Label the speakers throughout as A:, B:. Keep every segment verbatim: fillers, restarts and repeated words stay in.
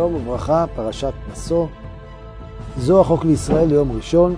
A: שלום וברכה, פרשת נשוא. זו החוק לישראל ליום ראשון.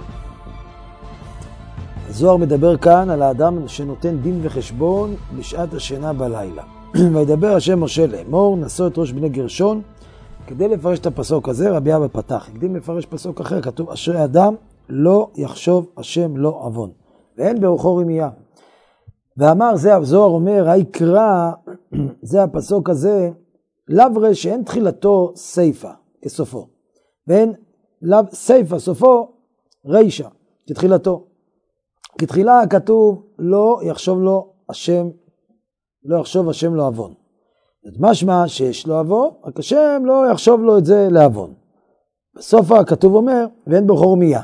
A: הזוהר מדבר כאן על האדם שנותן דין וחשבון בשעת השינה בלילה. וידבר השם משה לאמור, נשוא את ראש בני גרשון. כדי לפרש את הפסוק הזה, רבי אבא פתח. הקדים לפרש פסוק אחר, כתוב, אשרי אדם לא יחשוב השם לא עוון, ואין ברוחו רמייה. ואמר, זה הזוהר אומר, היקרא, זה הפסוק הזה, לאו שאין תחילתו סייפה כסופו, ואין לאו סייפה סופו רישה כתחילתו. כתחילה כתוב לא יחשוב לו השם, לא יחשוב השם לא עוון. זאת משמע שיש לו עוון, רק השם לא יחשוב לו את זה לעוון. בסוף הכתוב אומר, ואין ברוחו רמייה.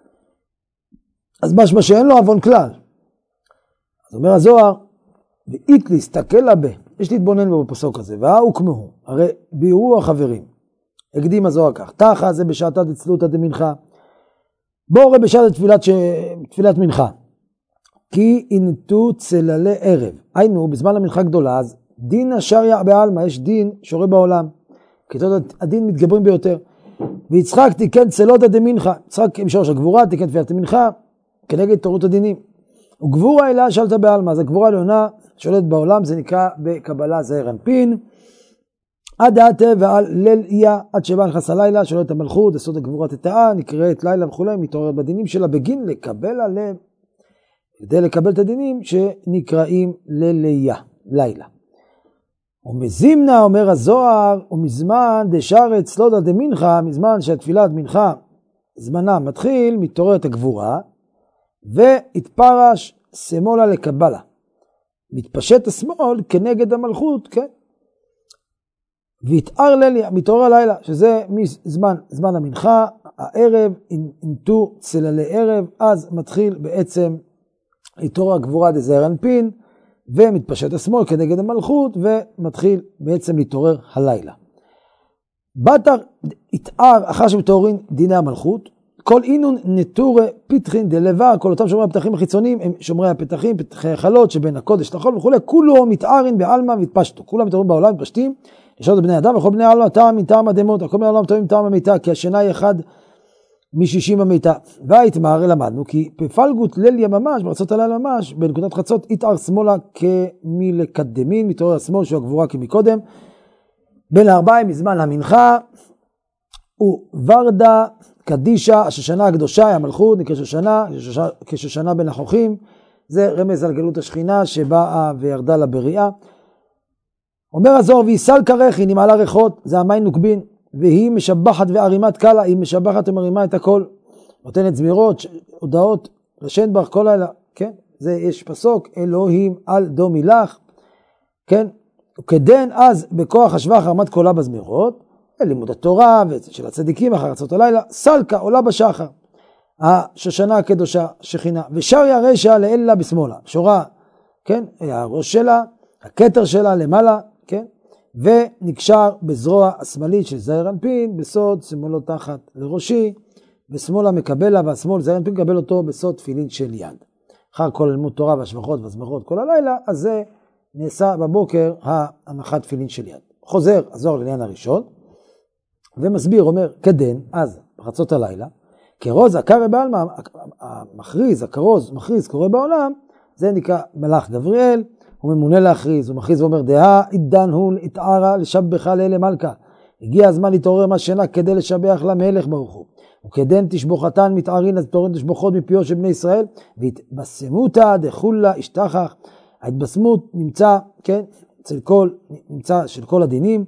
A: אז משמע שאין לו עוון כלל. אז אומר הזוהר, ואית להסתכל לבה, יש להתבונן בו בפסוק הזה, והאו כמוהו, הרי בירו החברים. הקדים הזוהר כך, תחה זה בשעתת אצלותא דמנחה, בואו ראה בשעת תפילת, ש... תפילת מנחה, כי אינתו צללי ערב, היינו בזמן המנחה גדולה, אז דין השריה בעלמא, יש דין שורה בעולם, כתות הדין מתגברים ביותר, ויצחק תיקן צלותא דמנחה, יצחק עם שורש הגבורה, תיקן תפילת המנחה, כנגד תורות הדינים. וגבורה אלה שלטה בעלמא, אז הגבורה העליונה שולט בעולם, זה נקרא בקבלה זעיר אנפין, עד דעתה ועל ליל איה, עד שבא נכנס הלילה, שולט המלכות, יסוד הגבורה תתאה, נקראת לילה וכו', מתעוררת בדינים שלה, בגין לקבל עליהם, כדי לקבל את הדינים שנקראים לליה, לילה. ומזימנה, אומר הזוהר, ומזמן דשרת סלודא דמנחה, מזמן שהתפילת מנחה, זמנה מתחיל, מתעוררת הגבורה, והתפרש שמאלה לקבלה. מתפשט השמאל כנגד המלכות, כן? והתאר לילה, מתעורר הלילה, שזה מזמן, זמן המנחה, הערב, אינתו צללי ערב, אז מתחיל בעצם להתעורר הגבורה דזעיר אנפין, ומתפשט השמאל כנגד המלכות, ומתחיל בעצם להתעורר הלילה. בתר התאר, אחר שמתעוררים דיני המלכות, כל אינון נטורי פתחין דלבר, כל אותם שומרי הפתחים החיצוניים, הם שומרי הפתחים, פתחי החלות שבין הקודש לחול וכו', כולו מתארין בעלמא והתפשטו, כולם מתארים בעולם, מתפשטים, ישעות בני אדם, וכל בני העולם טעם מטעם הדמות, כל בני העולם טועים מטעם המיטה, כי השינה היא אחד משישים המיטה. והתמהרי למדנו, כי בפלגות ליליה ממש, ברצות הלילה ממש, בנקודת חצות, התאר שמאלה כמלקדמין, מתעורר השמאל שהוא הגבורה כמקודם, בין הארבעים מזמן המנחה, וורדה קדישה, השושנה הקדושה, המלכות, נקרא שושנה, כשושנה בין החוכים, זה רמז על גלות השכינה שבאה וירדה לבריאה. אומר הזוהר, ויסל כרכין, היא מעלה ריחות, זה המים נוקבין, והיא משבחת וערימת קלה, היא משבחת ומרימה את הכל, נותנת זמירות, הודעות, לשן ברך כל לילה, כן? זה יש פסוק, אלוהים על דומי לך, כן? וכדן אז בכוח השבח הרמת קולה בזמירות, לימוד התורה של הצדיקים אחר רצות הלילה, סלקה עולה בשחר, השושנה הקדושה שכינה, ושריה רשע לאלה בשמאלה, שורה, כן? הראש שלה, הכתר שלה למעלה, כן? ונקשר בזרוע השמאלית של זעיר אנפין, בסוד שמאלו תחת לראשי, ושמאלה מקבלה, והשמאל זעיר אנפין מקבל אותו בסוד תפילין של יד. אחר כל לימוד תורה והשבחות והזמרות כל הלילה, אז זה נעשה בבוקר ההנחת תפילין של יד. חוזר הזוהר לעניין הראשון, ומסביר, אומר, כדן, אז בחצות הלילה, כרוז הקרא בעלמא, המכריז, הכרוז, מכריז, קורא בעולם, זה נקרא מלאך גבריאל, הוא ממונה להכריז, הוא מכריז ואומר, דהה עידן הוא התערה לשבחה לאלה מלכה. הגיע הזמן להתעורר מהשינה כדי לשבח למלך ברוך הוא. וכדן תשבוחתן מתערין, אז תעורר תשבחות מפיו של בני ישראל, והתבשמותא דחולה השתחח, ההתבשמות נמצא, כן, אצל כל, נמצא של כל הדינים,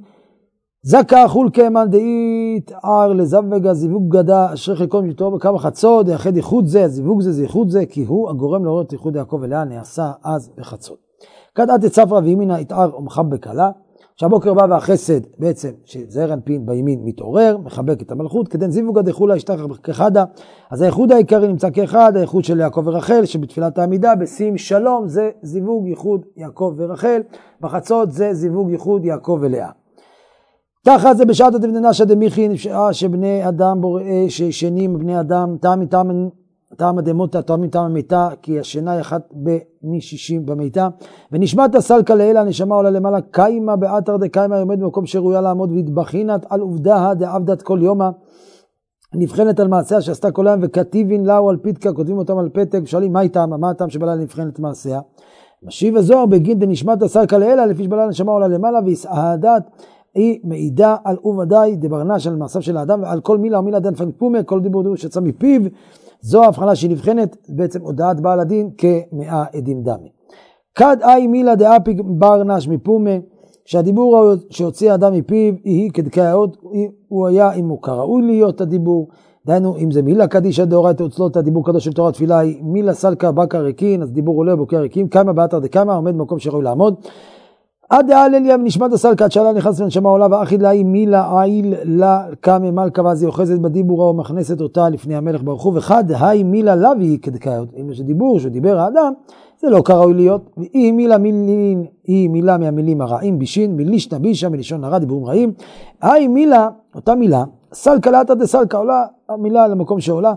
A: זקה חול כמן דאית ער לזווגה זיווג גדה אשרי חלקו מפתור בכמה חצות יחד ייחוד זה, הזיווג זה זה ייחוד זה, כי הוא הגורם לעורר את ייחוד יעקב אליה נעשה אז בחצות. כד עד תצפרה וימינה התער ומחבק עלה, שהבוקר בא והחסד בעצם שזעיר אנפין בימין מתעורר, מחבק את המלכות, כדן זיווג גדה חולה השתחח כחדה, אז הייחוד העיקרי נמצא כאחד, הייחוד של יעקב ורחל שבתפילת העמידה בשים שלום זה זיווג ייחוד יעקב ורחל, בחצות זה זיווג ייחוד יעקב ולאה. תחת זה בשעת הדבננה שדמיכין, שבני אדם, שישנים בני אדם, טעם מטעם טעם הדמותה, טועמים טעם המיתה, כי השינה היא אחת משישים במיתה. ונשמת הסלקה לאלה, הנשמה עולה למעלה, קיימה באתר דקיימה, עומד במקום שראויה לעמוד, והתבחינת על עובדה דעבדת כל יומה, נבחנת על מעשיה שעשתה כל היום, וכתיבין לאו על פיתקה, כותבים אותם על פתק, ושואלים מה איתם, מה הטעם שבלילה נבחנת מעשיה. משיב הזוהר בגין דנשמת הסלקה לאלה, לפי שבלילה הנשמה עולה למעלה, והסעדת היא מעידה על עובדי דברנש על מעשיו של האדם, ועל כל מילה ומילה דן פנפומה, כל דיבור דיבור שיצא מפיו, זו ההבחנה שהיא נבחנת, בעצם הודעת בעל הדין כמאה עדים דמי. כד אי מילה דאפי ברנש מפומה, שהדיבור שהוציא האדם מפיו, היא כדקאות, הוא היה אם הוא כראוי להיות הדיבור, דהיינו אם זה מילה קדישה דאורייתא אצלות, הדיבור קדוש של תורה תפילה היא מילה סלקה בקה ריקין, אז דיבור עולה בוקר ריקים, קיימה באתר דקיימה, עומד במקום שראוי לעמוד, עד דעה לליה ונשמת הסלקה, עד שעלה נכנס לנשמה עולה, ואחיד לה היא מילה עיל לה קמא מלכה, ואז היא אוחזת בדיבורה ומכנסת אותה לפני המלך ברוך הוא, וחד היי מילה לה והיא כדקאות, אם יש דיבור שדיבר האדם, זה לא כראוי להיות, והיא מילה מילין, היא מילה מהמילים הרעים בישין, מילישנה בישה, מלישון הרע, דיבורים רעים, היי מילה, אותה מילה, סלקה לאתר דסלקה, עולה המילה למקום שעולה,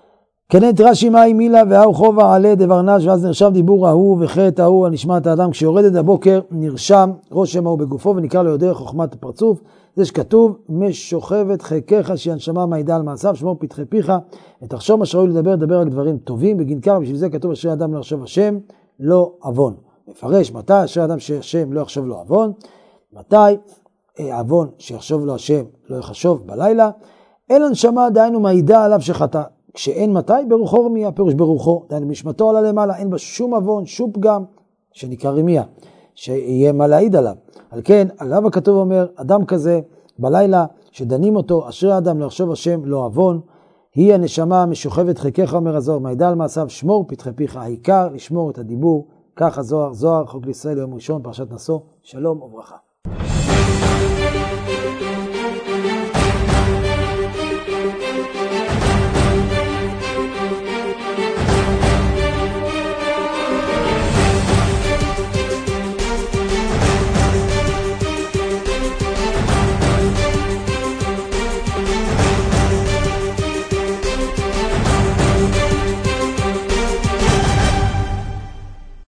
A: כנת רש"י מהי מילה והאו חובה עלי דברנש, ואז נרשם דיבור ההוא וחטא ההוא על נשמת האדם, כשיורדת הבוקר נרשם רושם ההוא בגופו ונקרא לו יודע חוכמת הפרצוף, זה שכתוב משוכבת חלקך שהיא הנשמה מעידה על מעשיו, שמור פתחי פיך, ותחשוב מה שראוי לדבר, דבר רק דברים טובים, בגין כך בשביל זה כתוב אשר אדם לא יחשוב השם לא עוון. מפרש מתי אשר אדם שהשם לא יחשוב לו עוון, מתי עוון שיחשוב לו השם לא יחשוב בלילה, אל הנשמה דהיינו מעידה עליו שחטא. כשאין מתי, ברוחו רמיה, פירוש ברוחו, דהיינו משמתו עלה למעלה, אין בה שום עוון, שום פגם, שנקרא רמיה, שיהיה מה להעיד עליו. על כן, עליו הכתוב אומר, אדם כזה, בלילה, שדנים אותו, אשרי האדם לא יחשוב השם לא עוון, היא הנשמה משוכבת חלקך, אומר הזוהר, מעידה על מעשיו, שמור פתחי פיך, העיקר לשמור את הדיבור, כך הזוהר, זוהר, חוק לישראל, יום ראשון, פרשת נשוא, שלום וברכה.